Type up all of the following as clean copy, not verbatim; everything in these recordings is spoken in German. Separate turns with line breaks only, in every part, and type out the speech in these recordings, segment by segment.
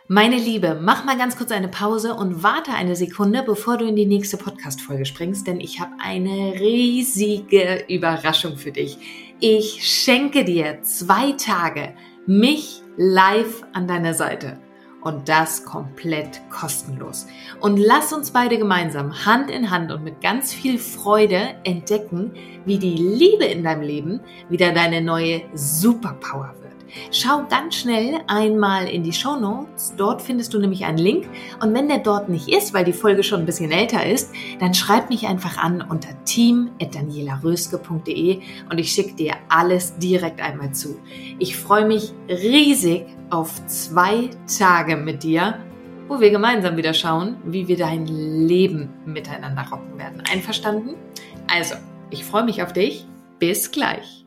Meine Liebe, mach mal ganz kurz eine Pause und warte eine Sekunde, bevor du in die nächste Podcast-Folge springst, denn ich habe eine riesige Überraschung für dich. Ich schenke dir 2 Tage mich live an deiner Seite und das komplett kostenlos. Und lass uns beide gemeinsam Hand in Hand und mit ganz viel Freude entdecken, wie die Liebe in deinem Leben wieder deine neue Superpower wird. Schau ganz schnell einmal in die Shownotes, dort findest du nämlich einen Link und wenn der dort nicht ist, weil die Folge schon ein bisschen älter ist, dann schreib mich einfach an unter team@danielaröske.de und ich schicke dir alles direkt einmal zu. Ich freue mich riesig auf 2 Tage mit dir, wo wir gemeinsam wieder schauen, wie wir dein Leben miteinander rocken werden. Einverstanden? Also, ich freue mich auf dich. Bis gleich.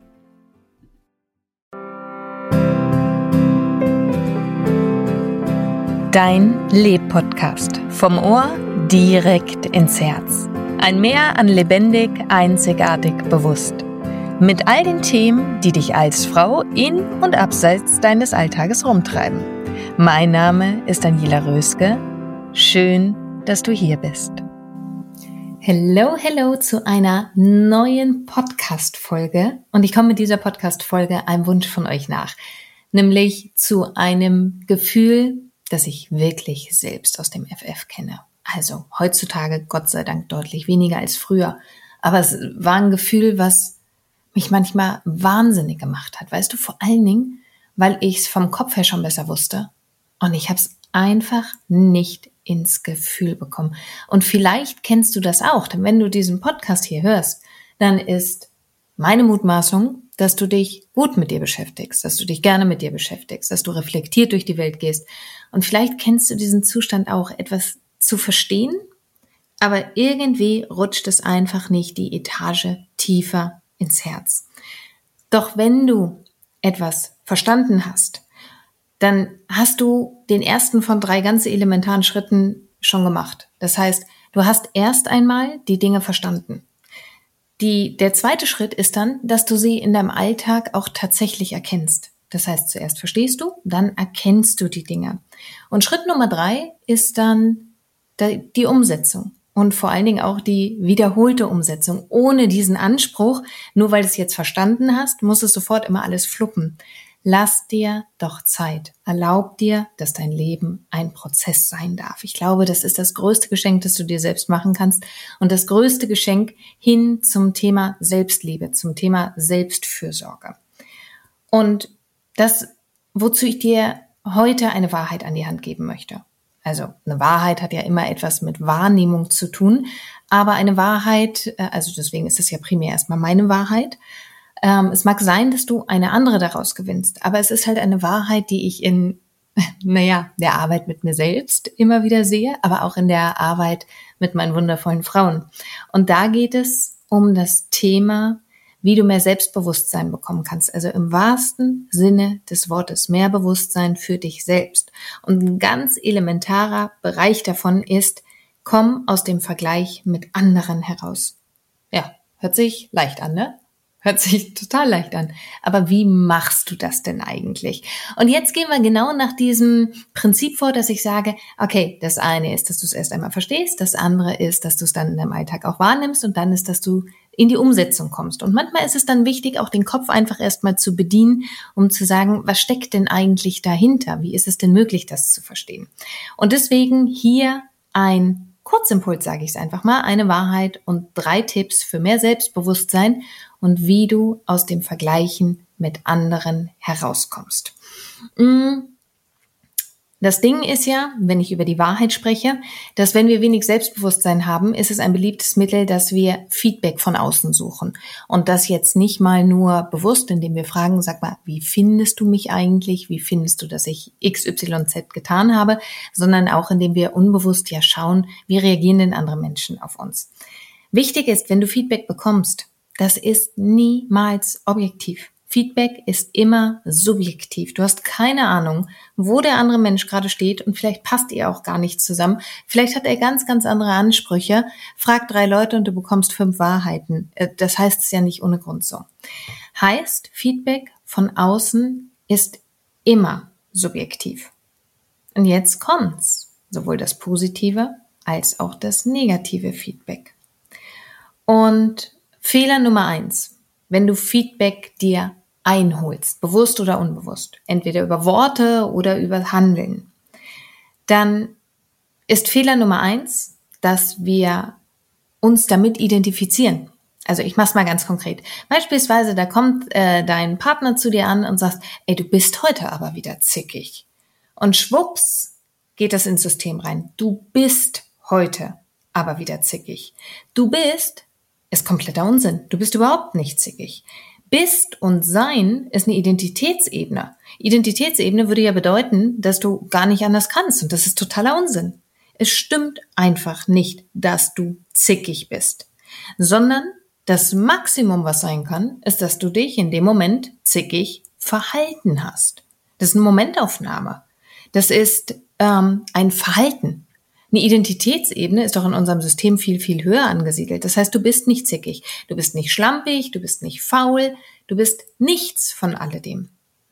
Dein Leb-Podcast. Vom Ohr direkt ins Herz. Ein Meer an lebendig, einzigartig, bewusst. Mit all den Themen, die dich als Frau in und abseits deines Alltages rumtreiben. Mein Name ist Daniela Röske. Schön, dass du hier bist.
Hello zu einer neuen Podcast-Folge. Und ich komme mit dieser Podcast-Folge einem Wunsch von euch nach. Nämlich zu einem Gefühl, das ich wirklich selbst aus dem FF kenne. Also heutzutage Gott sei Dank deutlich weniger als früher. Aber es war ein Gefühl, was mich manchmal wahnsinnig gemacht hat. Weißt du, vor allen Dingen, weil ich es vom Kopf her schon besser wusste. Und ich habe es einfach nicht ins Gefühl bekommen. Und vielleicht kennst du das auch, denn wenn du diesen Podcast hier hörst, dann ist meine Mutmaßung, dass du dich gut mit dir beschäftigst, dass du dich gerne mit dir beschäftigst, dass du reflektiert durch die Welt gehst. Und vielleicht kennst du diesen Zustand auch, etwas zu verstehen, aber irgendwie rutscht es einfach nicht die Etage tiefer ins Herz. Doch wenn du etwas verstanden hast, dann hast du den ersten von 3 ganz elementaren Schritten schon gemacht. Das heißt, du hast erst einmal die Dinge verstanden. Der zweite Schritt ist dann, dass du sie in deinem Alltag auch tatsächlich erkennst. Das heißt, zuerst verstehst du, dann erkennst du die Dinge. Und Schritt Nummer 3 ist dann die Umsetzung und vor allen Dingen auch die wiederholte Umsetzung. Ohne diesen Anspruch, nur weil du es jetzt verstanden hast, muss es sofort immer alles fluppen. Lass dir doch Zeit. Erlaub dir, dass dein Leben ein Prozess sein darf. Ich glaube, das ist das größte Geschenk, das du dir selbst machen kannst und das größte Geschenk hin zum Thema Selbstliebe, zum Thema Selbstfürsorge. Und das, wozu ich dir heute eine Wahrheit an die Hand geben möchte. Also eine Wahrheit hat ja immer etwas mit Wahrnehmung zu tun, aber eine Wahrheit, also deswegen ist es ja primär erstmal meine Wahrheit. Es mag sein, dass du eine andere daraus gewinnst, aber es ist halt eine Wahrheit, die ich in, der Arbeit mit mir selbst immer wieder sehe, aber auch in der Arbeit mit meinen wundervollen Frauen. Und da geht es um das Thema, wie du mehr Selbstbewusstsein bekommen kannst. Also im wahrsten Sinne des Wortes mehr Bewusstsein für dich selbst. Und ein ganz elementarer Bereich davon ist, komm aus dem Vergleich mit anderen heraus. Ja, hört sich leicht an, ne? Hört sich total leicht an. Aber wie machst du das denn eigentlich? Und jetzt gehen wir genau nach diesem Prinzip vor, dass ich sage, okay, das eine ist, dass du es erst einmal verstehst, das andere ist, dass du es dann in deinem Alltag auch wahrnimmst und dann ist, dass du in die Umsetzung kommst. Und manchmal ist es dann wichtig, auch den Kopf einfach erstmal zu bedienen, um zu sagen, was steckt denn eigentlich dahinter? Wie ist es denn möglich, das zu verstehen? Und deswegen hier ein Kurzimpuls, sage ich es einfach mal, eine Wahrheit und 3 Tipps für mehr Selbstbewusstsein und wie du aus dem Vergleichen mit anderen herauskommst. Das Ding ist ja, wenn ich über die Wahrheit spreche, dass wenn wir wenig Selbstbewusstsein haben, ist es ein beliebtes Mittel, dass wir Feedback von außen suchen. Und das jetzt nicht mal nur bewusst, indem wir fragen, sag mal, wie findest du mich eigentlich? Wie findest du, dass ich XYZ getan habe? Sondern auch, indem wir unbewusst ja schauen, wie reagieren denn andere Menschen auf uns. Wichtig ist, wenn du Feedback bekommst, das ist niemals objektiv. Feedback ist immer subjektiv. Du hast keine Ahnung, wo der andere Mensch gerade steht und vielleicht passt ihr auch gar nicht zusammen. Vielleicht hat er ganz, ganz andere Ansprüche. Frag 3 Leute und du bekommst 5 Wahrheiten. Das heißt es ja nicht ohne Grund so. Heißt, Feedback von außen ist immer subjektiv. Und jetzt kommt's. Sowohl das positive als auch das negative Feedback. Und Fehler Nummer 1, wenn du Feedback dir einholst, bewusst oder unbewusst, entweder über Worte oder über Handeln, dann ist Fehler Nummer 1, dass wir uns damit identifizieren. Also ich mach's mal ganz konkret. Beispielsweise, da kommt dein Partner zu dir an und sagt, ey, du bist heute aber wieder zickig. Und schwupps geht das ins System rein. Du bist heute aber wieder zickig. Du bist ist kompletter Unsinn. Du bist überhaupt nicht zickig. Bist und Sein ist eine Identitätsebene. Identitätsebene würde ja bedeuten, dass du gar nicht anders kannst. Und das ist totaler Unsinn. Es stimmt einfach nicht, dass du zickig bist, sondern das Maximum, was sein kann, ist, dass du dich in dem Moment zickig verhalten hast. Das ist eine Momentaufnahme. Das ist ein Verhalten. Eine Identitätsebene ist doch in unserem System viel, viel höher angesiedelt. Das heißt, du bist nicht zickig, du bist nicht schlampig, du bist nicht faul, du bist nichts von alledem.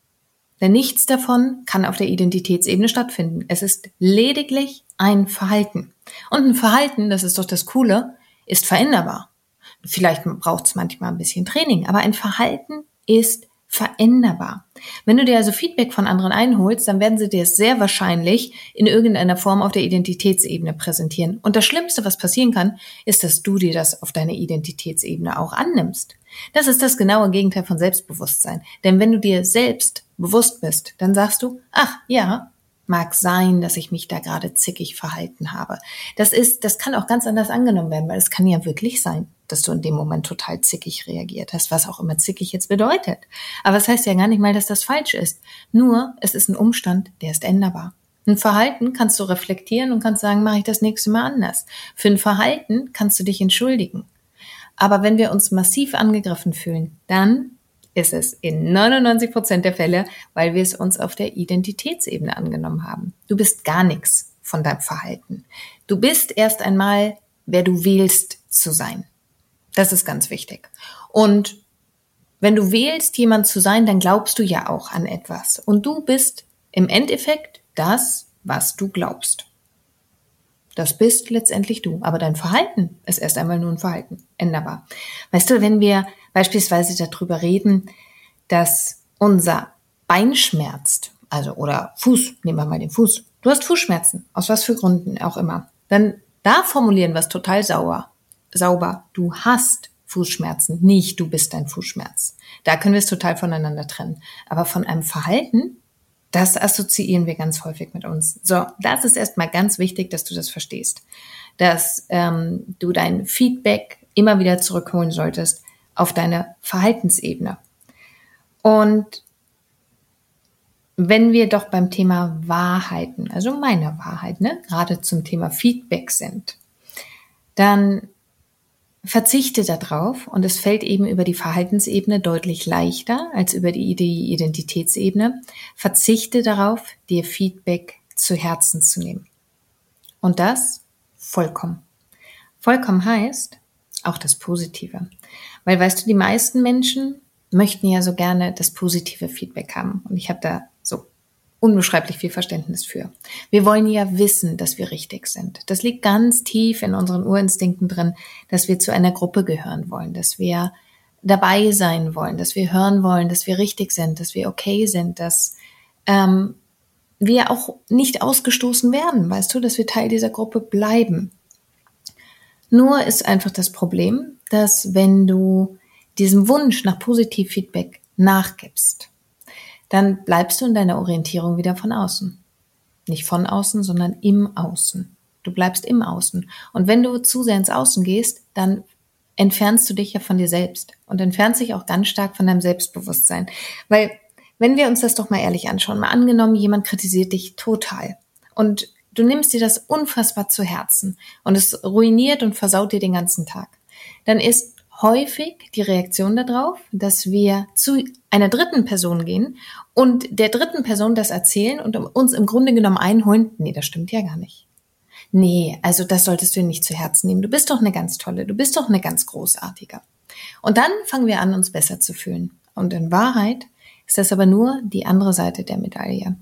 Denn nichts davon kann auf der Identitätsebene stattfinden. Es ist lediglich ein Verhalten. Und ein Verhalten, das ist doch das Coole, ist veränderbar. Vielleicht braucht es manchmal ein bisschen Training, aber ein Verhalten ist veränderbar. Wenn du dir also Feedback von anderen einholst, dann werden sie dir es sehr wahrscheinlich in irgendeiner Form auf der Identitätsebene präsentieren. Und das Schlimmste, was passieren kann, ist, dass du dir das auf deiner Identitätsebene auch annimmst. Das ist das genaue Gegenteil von Selbstbewusstsein. Denn wenn du dir selbst bewusst bist, dann sagst du, ach ja, mag sein, dass ich mich da gerade zickig verhalten habe. Das kann auch ganz anders angenommen werden, weil es kann ja wirklich sein, dass du in dem Moment total zickig reagiert hast, was auch immer zickig jetzt bedeutet. Aber es heißt ja gar nicht mal, dass das falsch ist. Nur, es ist ein Umstand, der ist änderbar. Ein Verhalten kannst du reflektieren und kannst sagen, mache ich das nächste Mal anders. Für ein Verhalten kannst du dich entschuldigen. Aber wenn wir uns massiv angegriffen fühlen, dann ist es in 99% der Fälle, weil wir es uns auf der Identitätsebene angenommen haben. Du bist gar nichts von deinem Verhalten. Du bist erst einmal, wer du wählst zu sein. Das ist ganz wichtig. Und wenn du wählst, jemand zu sein, dann glaubst du ja auch an etwas. Und du bist im Endeffekt das, was du glaubst. Das bist letztendlich du. Aber dein Verhalten ist erst einmal nur ein Verhalten, änderbar. Weißt du, wenn wir beispielsweise darüber reden, dass unser Bein schmerzt, also oder Fuß, nehmen wir mal den Fuß. Du hast Fußschmerzen, aus was für Gründen auch immer. Dann da formulieren wir es total sauber. Du hast Fußschmerzen, nicht du bist dein Fußschmerz. Da können wir es total voneinander trennen. Aber von einem Verhalten, das assoziieren wir ganz häufig mit uns. So, das ist erstmal ganz wichtig, dass du das verstehst. Dass du dein Feedback immer wieder zurückholen solltest auf deine Verhaltensebene. Und wenn wir doch beim Thema Wahrheiten, also meine Wahrheit, gerade zum Thema Feedback sind, dann verzichte darauf und es fällt eben über die Verhaltensebene deutlich leichter als über die Identitätsebene. Verzichte darauf, dir Feedback zu Herzen zu nehmen. Und das vollkommen. Vollkommen heißt auch das Positive. Weil, weißt du, die meisten Menschen möchten ja so gerne das positive Feedback haben. Und ich habe da so unbeschreiblich viel Verständnis für. Wir wollen ja wissen, dass wir richtig sind. Das liegt ganz tief in unseren Urinstinkten drin, dass wir zu einer Gruppe gehören wollen, dass wir dabei sein wollen, dass wir hören wollen, dass wir richtig sind, dass wir okay sind, dass wir auch nicht ausgestoßen werden, weißt du, dass wir Teil dieser Gruppe bleiben. Nur ist einfach das Problem, dass wenn du diesem Wunsch nach Positivfeedback nachgibst, dann bleibst du in deiner Orientierung wieder von außen. Nicht von außen, sondern im Außen. Du bleibst im Außen. Und wenn du zu sehr ins Außen gehst, dann entfernst du dich ja von dir selbst und entfernst dich auch ganz stark von deinem Selbstbewusstsein. Weil, wenn wir uns das doch mal ehrlich anschauen, mal angenommen, jemand kritisiert dich total und du nimmst dir das unfassbar zu Herzen und es ruiniert und versaut dir den ganzen Tag, dann ist häufig die Reaktion darauf, dass wir zu einer dritten Person gehen und der dritten Person das erzählen und uns im Grunde genommen einholen, nee, das stimmt ja gar nicht. Nee, also das solltest du nicht zu Herzen nehmen. Du bist doch eine ganz tolle, du bist doch eine ganz großartige. Und dann fangen wir an, uns besser zu fühlen. Und in Wahrheit ist das aber nur die andere Seite der Medaille.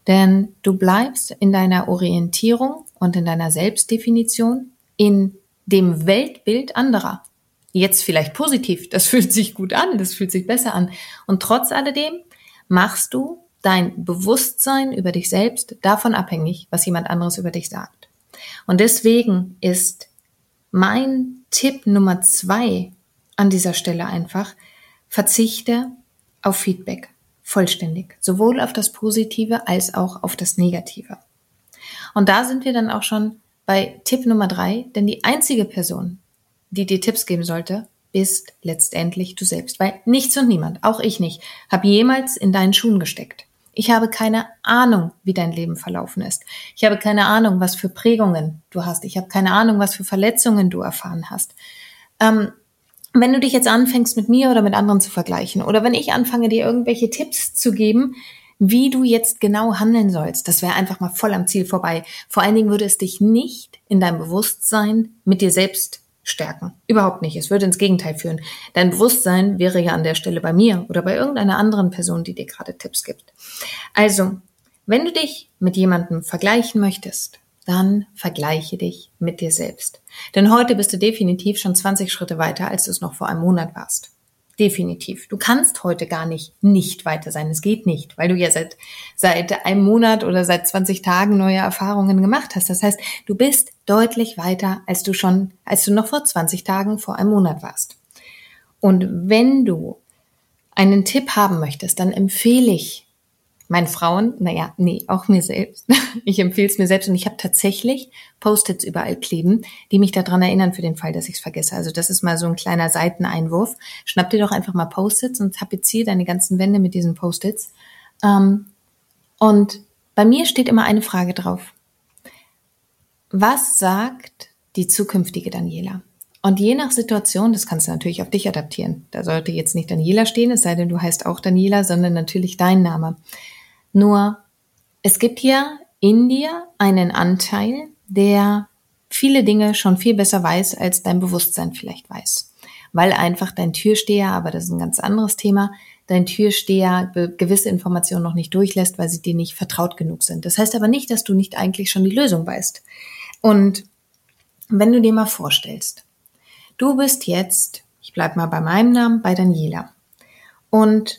Denn du bleibst in deiner Orientierung und in deiner Selbstdefinition in dem Weltbild anderer. Jetzt vielleicht positiv, das fühlt sich gut an, das fühlt sich besser an. Und trotz alledem machst du dein Bewusstsein über dich selbst davon abhängig, was jemand anderes über dich sagt. Und deswegen ist mein Tipp Nummer 2 an dieser Stelle einfach: Verzichte auf Feedback vollständig, sowohl auf das Positive als auch auf das Negative. Und da sind wir dann auch schon bei Tipp Nummer 3, denn die einzige Person, die dir Tipps geben sollte, bist letztendlich du selbst. Weil nichts und niemand, auch ich nicht, habe jemals in deinen Schuhen gesteckt. Ich habe keine Ahnung, wie dein Leben verlaufen ist. Ich habe keine Ahnung, was für Prägungen du hast. Ich habe keine Ahnung, was für Verletzungen du erfahren hast. Wenn du dich jetzt anfängst, mit mir oder mit anderen zu vergleichen, oder wenn ich anfange, dir irgendwelche Tipps zu geben, wie du jetzt genau handeln sollst, das wäre einfach mal voll am Ziel vorbei. Vor allen Dingen würde es dich nicht in deinem Bewusstsein mit dir selbst stärken. Überhaupt nicht. Es würde ins Gegenteil führen. Dein Bewusstsein wäre ja an der Stelle bei mir oder bei irgendeiner anderen Person, die dir gerade Tipps gibt. Also, wenn du dich mit jemandem vergleichen möchtest, dann vergleiche dich mit dir selbst. Denn heute bist du definitiv schon 20 Schritte weiter, als du es noch vor einem Monat warst. Definitiv. Du kannst heute gar nicht weiter sein. Es geht nicht, weil du ja seit einem Monat oder seit 20 Tagen neue Erfahrungen gemacht hast. Das heißt, du bist deutlich weiter, als du noch vor 20 Tagen, vor einem Monat warst. Und wenn du einen Tipp haben möchtest, dann empfehle ich meinen Frauen, auch mir selbst. Ich empfehle es mir selbst und ich habe tatsächlich Post-its überall kleben, die mich daran erinnern für den Fall, dass ich es vergesse. Also das ist mal so ein kleiner Seiteneinwurf. Schnapp dir doch einfach mal Post-its und tapeziere deine ganzen Wände mit diesen Post-its. Und bei mir steht immer eine Frage drauf. Was sagt die zukünftige Daniela? Und je nach Situation, das kannst du natürlich auf dich adaptieren. Da sollte jetzt nicht Daniela stehen, es sei denn, du heißt auch Daniela, sondern natürlich dein Name. Nur, es gibt hier in dir einen Anteil, der viele Dinge schon viel besser weiß, als dein Bewusstsein vielleicht weiß. Weil einfach dein Türsteher, aber das ist ein ganz anderes Thema, dein Türsteher gewisse Informationen noch nicht durchlässt, weil sie dir nicht vertraut genug sind. Das heißt aber nicht, dass du nicht eigentlich schon die Lösung weißt. Und wenn du dir mal vorstellst, du bist jetzt, ich bleibe mal bei meinem Namen, bei Daniela. Und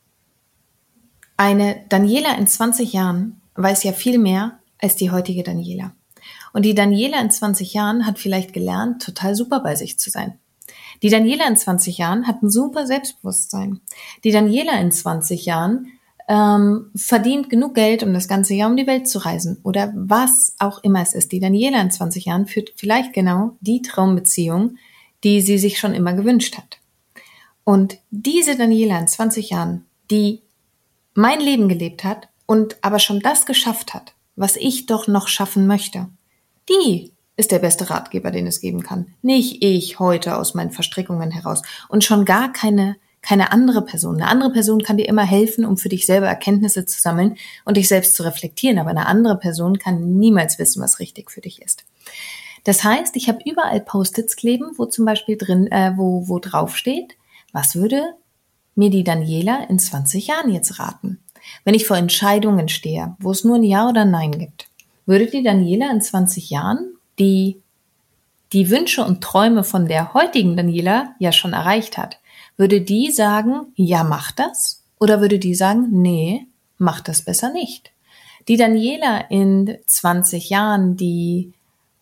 eine Daniela in 20 Jahren weiß ja viel mehr als die heutige Daniela. Und die Daniela in 20 Jahren hat vielleicht gelernt, total super bei sich zu sein. Die Daniela in 20 Jahren hat ein super Selbstbewusstsein. Die Daniela in 20 Jahren verdient genug Geld, um das ganze Jahr um die Welt zu reisen. Oder was auch immer es ist. Die Daniela in 20 Jahren führt vielleicht genau die Traumbeziehung, die sie sich schon immer gewünscht hat. Und diese Daniela in 20 Jahren, die mein Leben gelebt hat und aber schon das geschafft hat, was ich doch noch schaffen möchte, die ist der beste Ratgeber, den es geben kann. Nicht ich heute aus meinen Verstrickungen heraus und schon gar keine andere Person. Eine andere Person kann dir immer helfen, um für dich selber Erkenntnisse zu sammeln und dich selbst zu reflektieren, aber eine andere Person kann niemals wissen, was richtig für dich ist. Das heißt, ich habe überall Post-its kleben, wo zum Beispiel wo drauf steht, was würde mir die Daniela in 20 Jahren jetzt raten? Wenn ich vor Entscheidungen stehe, wo es nur ein Ja oder Nein gibt, würde die Daniela in 20 Jahren, die Wünsche und Träume von der heutigen Daniela ja schon erreicht hat, würde die sagen, ja, mach das? Oder würde die sagen, nee, mach das besser nicht? Die Daniela in 20 Jahren, die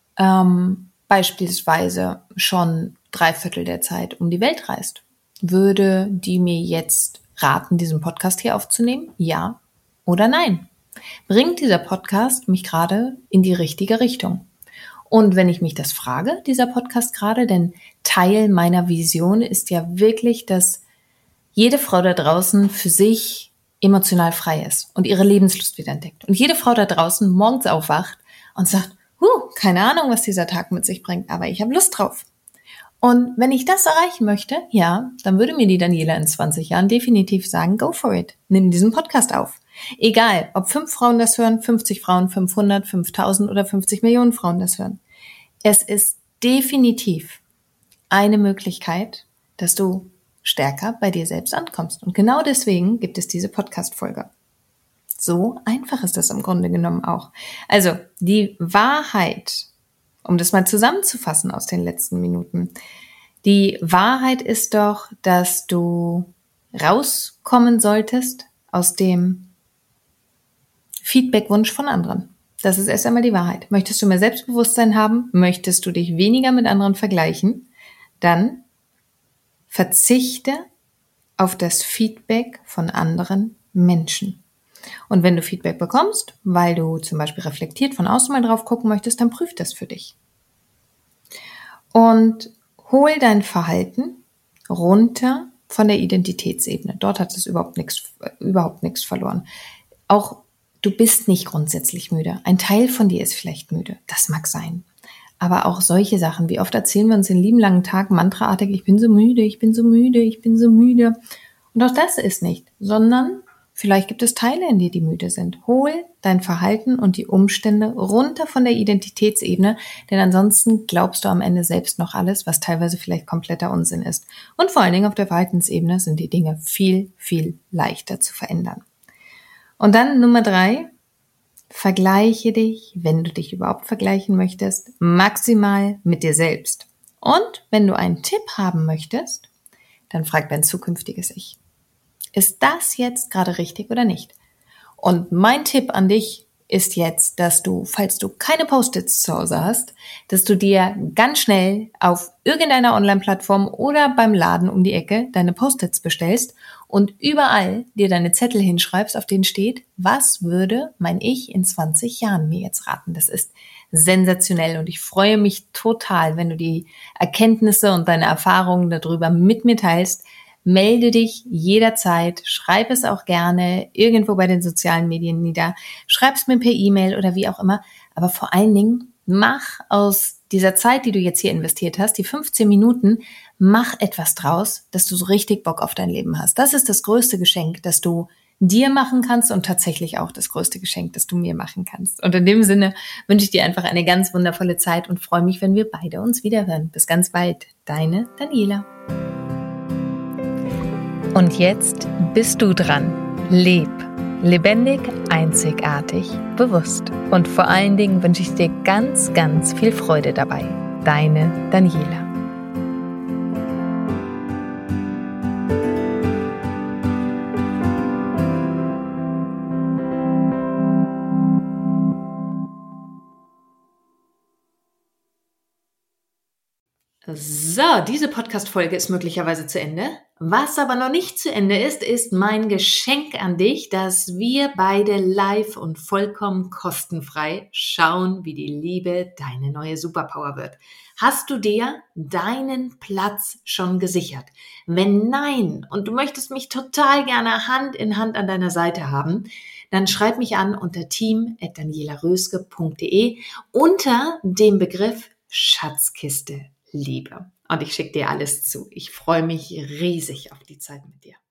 beispielsweise schon 3/4 der Zeit um die Welt reist, würde die mir jetzt raten, diesen Podcast hier aufzunehmen? Ja oder nein? Bringt dieser Podcast mich gerade in die richtige Richtung? Und wenn ich mich das frage, dieser Podcast gerade, denn Teil meiner Vision ist ja wirklich, dass jede Frau da draußen für sich emotional frei ist und ihre Lebenslust wieder entdeckt. Und jede Frau da draußen morgens aufwacht und sagt, keine Ahnung, was dieser Tag mit sich bringt, aber ich habe Lust drauf. Und wenn ich das erreichen möchte, ja, dann würde mir die Daniela in 20 Jahren definitiv sagen, go for it, nimm diesen Podcast auf. Egal, ob 5 Frauen das hören, 50 Frauen, 500, 5000 oder 50 Millionen Frauen das hören. Es ist definitiv eine Möglichkeit, dass du stärker bei dir selbst ankommst. Und genau deswegen gibt es diese Podcast-Folge. So einfach ist das im Grunde genommen auch. Also die Wahrheit, um das mal zusammenzufassen aus den letzten Minuten, die Wahrheit ist doch, dass du rauskommen solltest aus dem Feedbackwunsch von anderen. Das ist erst einmal die Wahrheit. Möchtest du mehr Selbstbewusstsein haben? Möchtest du dich weniger mit anderen vergleichen? Dann verzichte auf das Feedback von anderen Menschen. Und wenn du Feedback bekommst, weil du zum Beispiel reflektiert von außen mal drauf gucken möchtest, dann prüf das für dich. Und hol dein Verhalten runter von der Identitätsebene. Dort hat es überhaupt nichts verloren. Auch du bist nicht grundsätzlich müde. Ein Teil von dir ist vielleicht müde. Das mag sein. Aber auch solche Sachen, wie oft erzählen wir uns den lieben langen Tag mantraartig, ich bin so müde, ich bin so müde, ich bin so müde. Und auch das ist nicht, sondern vielleicht gibt es Teile in dir, die müde sind. Hol dein Verhalten und die Umstände runter von der Identitätsebene, denn ansonsten glaubst du am Ende selbst noch alles, was teilweise vielleicht kompletter Unsinn ist. Und vor allen Dingen auf der Verhaltensebene sind die Dinge viel, viel leichter zu verändern. Und dann Nummer 3, vergleiche dich, wenn du dich überhaupt vergleichen möchtest, maximal mit dir selbst. Und wenn du einen Tipp haben möchtest, dann frag dein zukünftiges Ich. Ist das jetzt gerade richtig oder nicht? Und mein Tipp an dich ist jetzt, dass du, falls du keine Post-its zu Hause hast, dass du dir ganz schnell auf irgendeiner Online-Plattform oder beim Laden um die Ecke deine Post-its bestellst und überall dir deine Zettel hinschreibst, auf denen steht, was würde mein Ich in 20 Jahren mir jetzt raten? Das ist sensationell und ich freue mich total, wenn du die Erkenntnisse und deine Erfahrungen darüber mit mir teilst. Melde dich jederzeit, schreib es auch gerne irgendwo bei den sozialen Medien nieder, schreib es mir per E-Mail oder wie auch immer, aber vor allen Dingen mach aus dieser Zeit, die du jetzt hier investiert hast, die 15 Minuten, mach etwas draus, dass du so richtig Bock auf dein Leben hast. Das ist das größte Geschenk, das du dir machen kannst und tatsächlich auch das größte Geschenk, das du mir machen kannst. Und in dem Sinne wünsche ich dir einfach eine ganz wundervolle Zeit und freue mich, wenn wir beide uns wiederhören. Bis ganz bald, deine Daniela.
Und jetzt bist du dran. Leb. Lebendig, einzigartig, bewusst. Und vor allen Dingen wünsche ich dir ganz, ganz viel Freude dabei. Deine Daniela.
So, diese Podcast-Folge ist möglicherweise zu Ende. Was aber noch nicht zu Ende ist mein Geschenk an dich, dass wir beide live und vollkommen kostenfrei schauen, wie die Liebe deine neue Superpower wird. Hast du dir deinen Platz schon gesichert? Wenn nein und du möchtest mich total gerne Hand in Hand an deiner Seite haben, dann schreib mich an unter team@danielaröske.de unter dem Begriff Schatzkiste Liebe. Und ich schicke dir alles zu. Ich freue mich riesig auf die Zeit mit dir.